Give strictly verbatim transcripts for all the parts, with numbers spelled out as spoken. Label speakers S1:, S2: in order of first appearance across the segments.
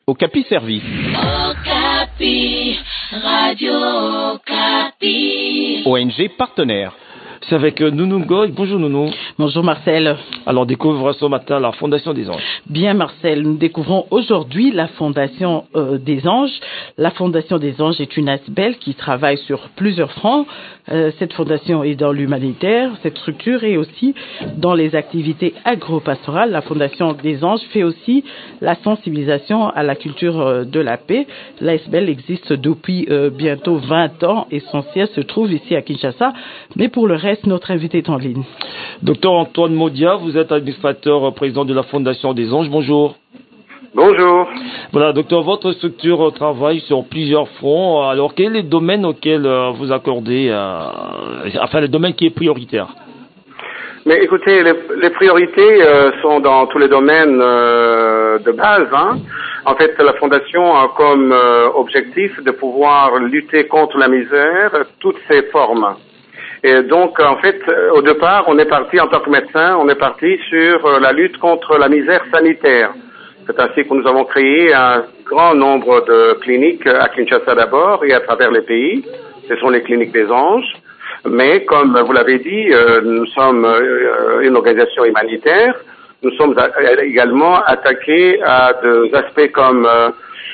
S1: Okapi Service.
S2: Okapi, Radio Okapi.
S1: O N G partenaire. C'est avec Nounou Goy. Bonjour Nounou.
S3: Bonjour Marcel.
S1: Alors on découvre ce matin la Fondation des Anges.
S3: Bien Marcel, nous découvrons aujourd'hui la Fondation euh, des Anges. La Fondation des Anges est une A S B L qui travaille sur plusieurs fronts. Euh, cette fondation est dans l'humanitaire, cette structure est aussi dans les activités agro-pastorales. La Fondation des Anges fait aussi la sensibilisation à la culture euh, de la paix. L'A S B L existe depuis euh, bientôt vingt ans et son siège se trouve ici à Kinshasa. Mais pour le reste, notre invité est en ligne.
S1: Docteur Antoine Modia, vous êtes administrateur président de la Fondation des Anges. Bonjour.
S4: Bonjour.
S1: Voilà, docteur, votre structure travaille sur plusieurs fronts. Alors, quels sont les domaines auxquels euh, vous accordez, euh, enfin, le domaine qui est prioritaire?
S4: Mais écoutez, les, les priorités euh, sont dans tous les domaines euh, de base. Hein. En fait, la Fondation a comme euh, objectif de pouvoir lutter contre la misère, toutes ses formes. Et donc, en fait, au départ, on est parti en tant que médecin, on est parti sur euh, la lutte contre la misère sanitaire. C'est ainsi que nous avons créé un grand nombre de cliniques à Kinshasa d'abord et à travers les pays. Ce sont les cliniques des Anges. Mais comme vous l'avez dit, euh, nous sommes euh, une organisation humanitaire. Nous sommes également attaqués à des aspects comme euh,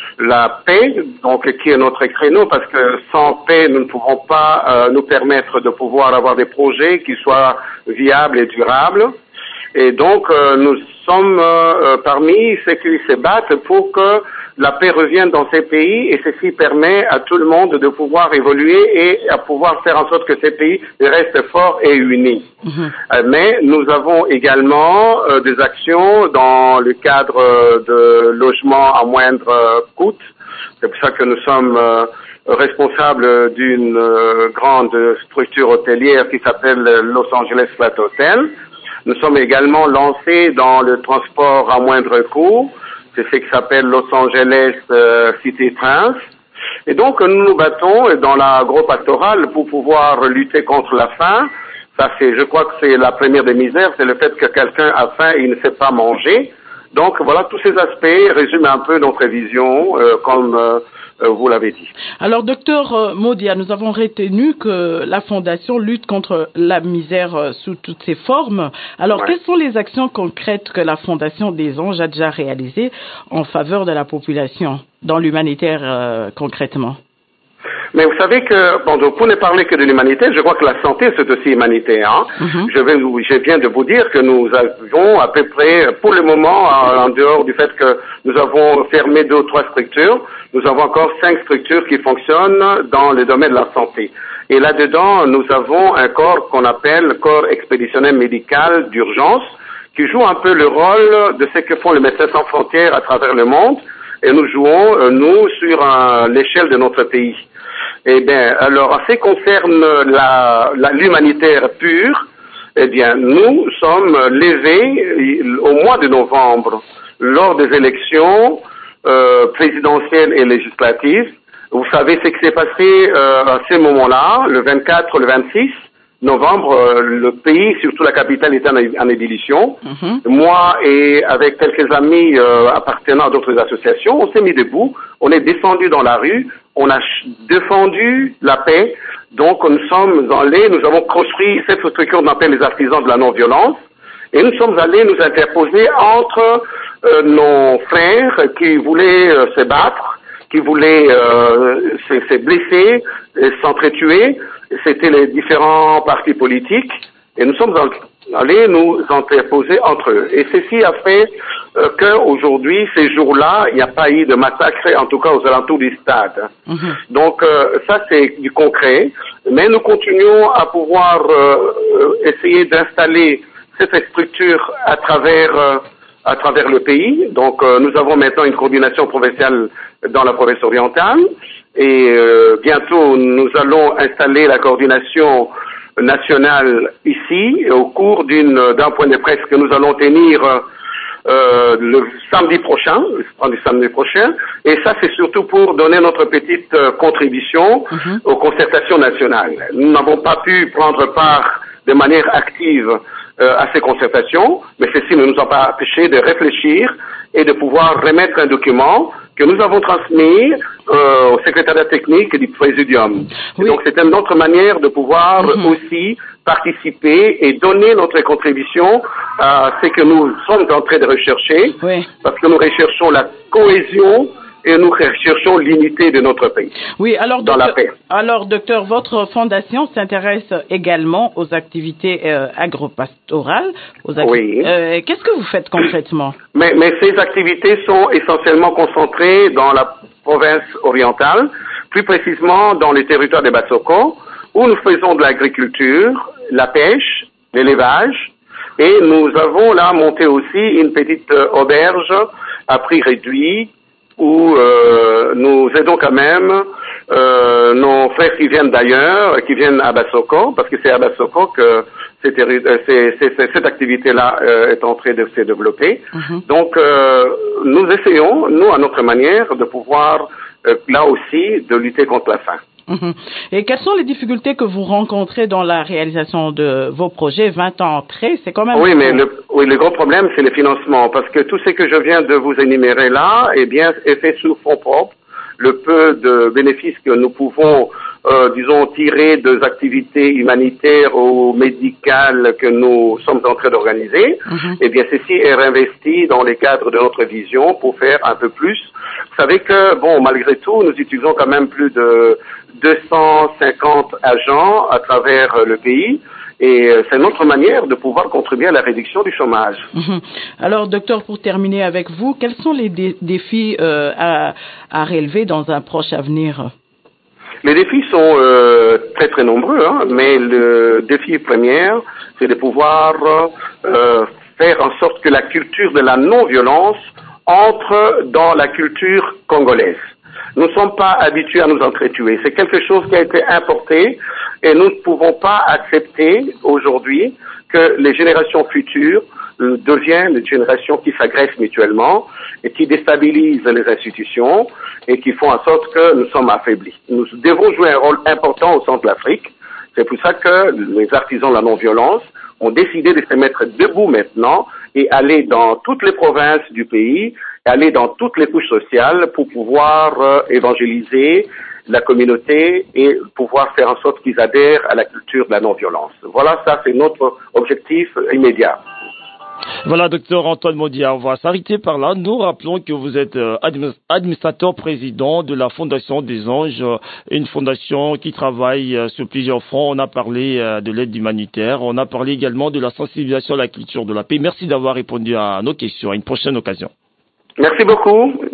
S4: la paix, donc qui est notre créneau, parce que sans paix, nous ne pourrons pas euh, nous permettre de pouvoir avoir des projets qui soient viables et durables. Et donc, euh, nous sommes euh, parmi ceux qui se battent pour que la paix revienne dans ces pays, et ceci permet à tout le monde de pouvoir évoluer et à pouvoir faire en sorte que ces pays restent forts et unis. Mmh. Euh, mais nous avons également euh, des actions dans le cadre euh, de logement à moindre euh, coût. C'est pour ça que nous sommes euh, responsables d'une euh, grande structure hôtelière qui s'appelle Los Angeles Flat Hotel. Nous sommes également lancés dans le transport à moindre coût. C'est ce qui s'appelle Los Angeles euh, City Trans. Et donc, nous nous battons dans l'agro-pastorale pour pouvoir lutter contre la faim. Ça, c'est, je crois que c'est la première des misères, c'est le fait que quelqu'un a faim et il ne sait pas manger. Donc, voilà, tous ces aspects résument un peu notre vision, euh, comme euh, vous l'avez dit.
S3: Alors, docteur Modia, nous avons retenu que la Fondation lutte contre la misère sous toutes ses formes. Alors, ouais. Quelles sont les actions concrètes que la Fondation des Anges a déjà réalisées en faveur de la population, dans l'humanitaire euh, concrètement?
S4: Mais vous savez que, bon, donc, pour ne parler que de l'humanité, je crois que la santé, c'est aussi humanitaire. Hein. Mm-hmm. Je, vais, je viens de vous dire que nous avons à peu près, pour le moment, en dehors du fait que nous avons fermé deux ou trois structures, nous avons encore cinq structures qui fonctionnent dans le domaine de la santé. Et là-dedans, nous avons un corps qu'on appelle le corps expéditionnel médical d'urgence, qui joue un peu le rôle de ce que font les médecins sans frontières à travers le monde. Et nous jouons, euh, nous, sur euh, l'échelle de notre pays. Eh bien, alors, en ce qui concerne la, la, l'humanitaire pure, eh bien, nous sommes levés au mois de novembre, lors des élections euh, présidentielles et législatives. Vous savez ce qui s'est passé euh, à ce moment-là, le vingt-quatre, le vingt-six novembre, euh, le pays, surtout la capitale, était en, en ébullition. Mm-hmm. Moi et avec quelques amis euh, appartenant à d'autres associations, on s'est mis debout, on est descendu dans la rue, on a défendu la paix. Donc nous sommes allés, nous avons construit cette structure qu'on appelle les artisans de la non-violence, et nous sommes allés nous interposer entre euh, nos frères qui voulaient euh, se battre, qui voulaient euh, se, se blesser, s'entretuer. C'était les différents partis politiques, et nous sommes allés nous interposer entre eux. Et ceci a fait euh, qu'aujourd'hui, ces jours-là, il n'y a pas eu de massacre, en tout cas aux alentours du stade. Mmh. Donc euh, ça, c'est du concret, mais nous continuons à pouvoir euh, essayer d'installer cette structure à travers euh, à travers le pays. Donc euh, nous avons maintenant une coordination provinciale dans la province orientale. Et euh, bientôt, nous allons installer la coordination nationale ici, au cours d'une, d'un point de presse que nous allons tenir euh, le samedi prochain, le samedi prochain. Et ça, c'est surtout pour donner notre petite euh, contribution mm-hmm. aux concertations nationales. Nous n'avons pas pu prendre part de manière active euh, à ces concertations, mais ceci ne nous a pas empêché de réfléchir et de pouvoir remettre un document que nous avons transmis euh, au secrétariat technique du Présidium.
S3: Oui.
S4: Donc c'est une autre manière de pouvoir
S3: Mm-hmm.
S4: aussi participer et donner notre contribution à ce que nous sommes en train de rechercher,
S3: Oui.
S4: parce que nous recherchons la cohésion et nous recherchons l'unité de notre pays.
S3: Oui, alors,
S4: dans
S3: docteur,
S4: la paix.
S3: alors, docteur, votre fondation s'intéresse également aux activités euh, agropastorales. Aux acti-
S4: Oui.
S3: Euh, qu'est-ce que vous faites concrètement?
S4: Mais, mais ces activités sont essentiellement concentrées dans la province orientale, plus précisément dans le territoire de Bassoko, où nous faisons de l'agriculture, la pêche, l'élevage, et nous avons là monté aussi une petite euh, auberge à prix réduit, où euh, nous aidons quand même euh, nos frères qui viennent d'ailleurs, qui viennent à Bassoko, parce que c'est à Bassoko que c'est, c'est, c'est, cette activité-là euh, est en train de se développer.
S3: Mm-hmm.
S4: Donc, euh, nous essayons, nous, à notre manière, de pouvoir, euh, là aussi, de lutter contre la faim.
S3: Mm-hmm. Et quelles sont les difficultés que vous rencontrez dans la réalisation de vos projets? vingt ans entrés, c'est quand même...
S4: Oui, mais le, oui, le gros problème, c'est le financement, parce que tout ce que je viens de vous énumérer là, eh bien, est fait sur fonds propres. Le peu de bénéfices que nous pouvons, euh, disons, tirer des activités humanitaires ou médicales que nous sommes en train d'organiser,
S3: Mm-hmm.
S4: eh bien, ceci est réinvesti dans les cadres de notre vision pour faire un peu plus. Vous savez que, bon, malgré tout, nous utilisons quand même plus de deux cent cinquante agents à travers le pays. Et c'est notre manière de pouvoir contribuer à la réduction du chômage.
S3: Mmh. Alors, docteur, pour terminer avec vous, quels sont les dé- défis euh, à, à relever dans un proche avenir?
S4: Les défis sont euh, très très nombreux, hein, mais le défi premier, c'est de pouvoir euh, faire en sorte que la culture de la non-violence entre dans la culture congolaise. Nous ne sommes pas habitués à nous entretuer. C'est quelque chose qui a été importé et nous ne pouvons pas accepter aujourd'hui que les générations futures euh, deviennent des générations qui s'agressent mutuellement et qui déstabilisent les institutions et qui font en sorte que nous sommes affaiblis. Nous devons jouer un rôle important au centre de l'Afrique. C'est pour ça que les artisans de la non-violence ont décidé de se mettre debout maintenant et aller dans toutes les provinces du pays, aller dans toutes les couches sociales pour pouvoir euh, évangéliser la communauté et pouvoir faire en sorte qu'ils adhèrent à la culture de la non-violence. Voilà, ça c'est notre objectif immédiat.
S1: Voilà, docteur Antoine Modiya, on va s'arrêter par là. Nous rappelons que vous êtes euh, administrateur président de la Fondation des Anges, euh, une fondation qui travaille euh, sur plusieurs fronts. On a parlé euh, de l'aide humanitaire, on a parlé également de la sensibilisation à la culture de la paix. Merci d'avoir répondu à nos questions. À une prochaine occasion.
S4: Merci beaucoup.